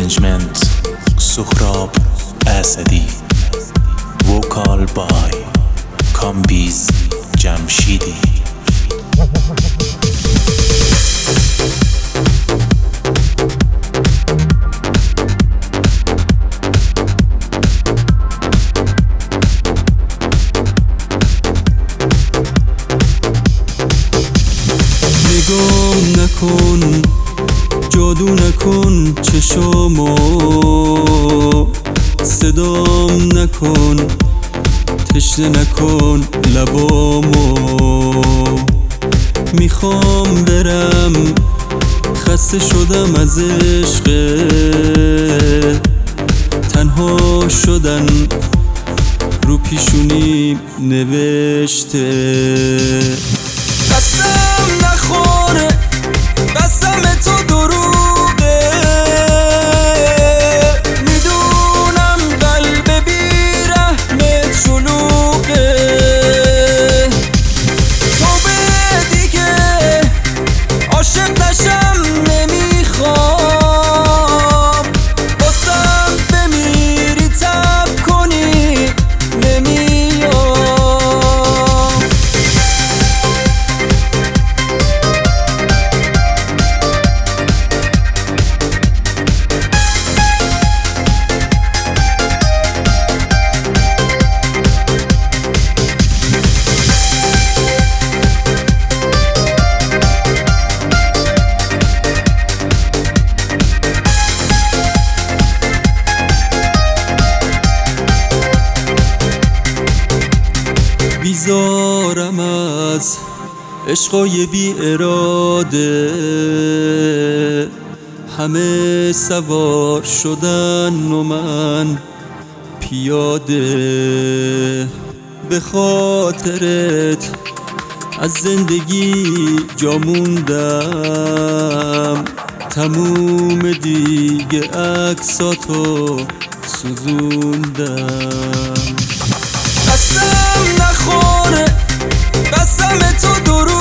Arrangement Sohrab Asadi. Vocal by Kambiz Jamshidi. نگام نکن، جادو نکن چشامو، صدام نکن، تشنه نکن لبامو. میخوام برم، خسته شدم از عشق، تنها شدن رو پیشونیم نوشته. قسم نخور، قسم تو دروغه، میدونم قلب بیرحمت شلوغه. تو به دیگه عاشق نشم نمیخوام، باسم بمیری تب کنی نمیام. بیزارم از عشقای بی اراده، همه سوار شدن و من پیاده. به خاطرت از زندگی جا موندم، تموم دیگه عکساتو سوزوندم. قسم نخور، قسم تو درو